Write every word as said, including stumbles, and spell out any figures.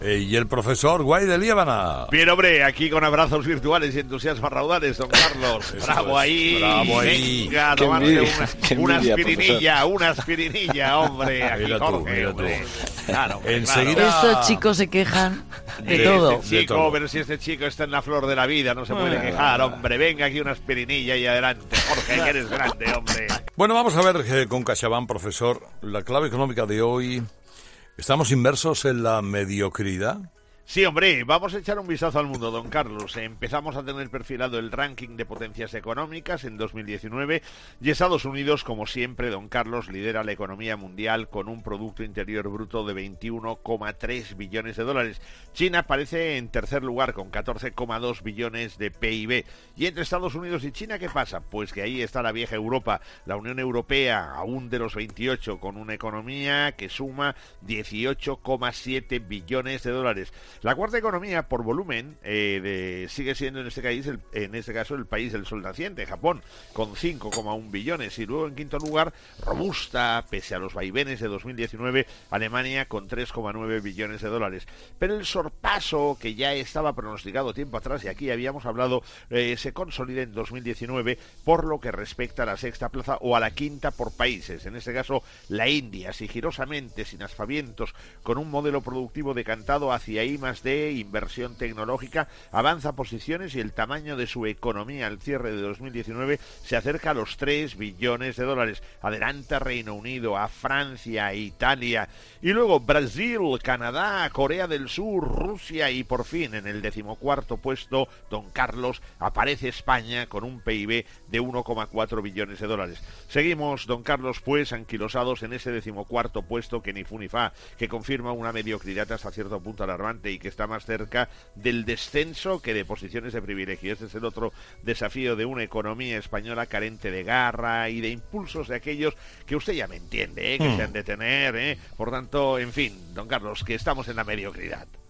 Eh, y el profesor Guay de Líbana. Bien, hombre, aquí con abrazos virtuales y entusiasmos raudales, don Carlos. Bravo ahí. Bravo ahí. Venga, Qué tomarse envidia, una, qué una envidia, aspirinilla, profesor. una aspirinilla, hombre. Aquí, Mira tú, Jorge, mira tú. hombre. Claro, hombre, Enseguida- claro. Estos chicos se quejan de Este todo. De chico, todo. pero si este chico está en la flor de la vida, no se puede Ah. quejar, hombre. Venga aquí una aspirinilla y adelante. Jorge, que eres grande, hombre. Bueno, vamos a ver eh, con CaixaBank, profesor, la clave económica de hoy. ¿Estamos inmersos en la mediocridad? Sí, hombre, vamos a echar un vistazo al mundo, don Carlos. Empezamos a tener perfilado el ranking de potencias económicas en dos mil diecinueve y Estados Unidos, como siempre, don Carlos, lidera la economía mundial con un Producto Interior Bruto de veintiuno coma tres billones de dólares. China aparece en tercer lugar con catorce coma dos billones de P I B. Y entre Estados Unidos y China, ¿qué pasa? Pues que ahí está la vieja Europa, la Unión Europea, aún de los veintiocho, con una economía que suma dieciocho coma siete billones de dólares. La cuarta economía por volumen eh, de, sigue siendo en este país, el, en este caso, el país del sol naciente, Japón, con cinco coma uno billones. Y luego en quinto lugar, robusta, pese a los vaivenes de dos mil diecinueve, Alemania con tres coma nueve billones de dólares. Pero el sorpaso que ya estaba pronosticado tiempo atrás, y aquí habíamos hablado, eh, se consolida en dos mil diecinueve por lo que respecta a la sexta plaza o a la quinta por países. En este caso, la India, sigilosamente, sin aspavientos, con un modelo productivo decantado hacia I más D, inversión tecnológica, avanza posiciones y el tamaño de su economía al cierre de dos mil diecinueve se acerca a los tres billones de dólares. Adelanta Reino Unido, a Francia, a Italia, y luego Brasil, Canadá, Corea del Sur, Rusia y por fin en el decimocuarto puesto, don Carlos, aparece España con un P I B de uno coma cuatro billones de dólares. Seguimos, don Carlos, pues anquilosados en ese decimocuarto puesto que ni fu ni fa, que confirma una mediocridad hasta cierto punto alarmante y que está más cerca del descenso que de posiciones de privilegio. Este es el otro desafío de una economía española carente de garra y de impulsos de aquellos que usted ya me entiende, ¿eh? que Mm. se han de tener, ¿eh? Por tanto, en fin, don Carlos, que estamos en la mediocridad.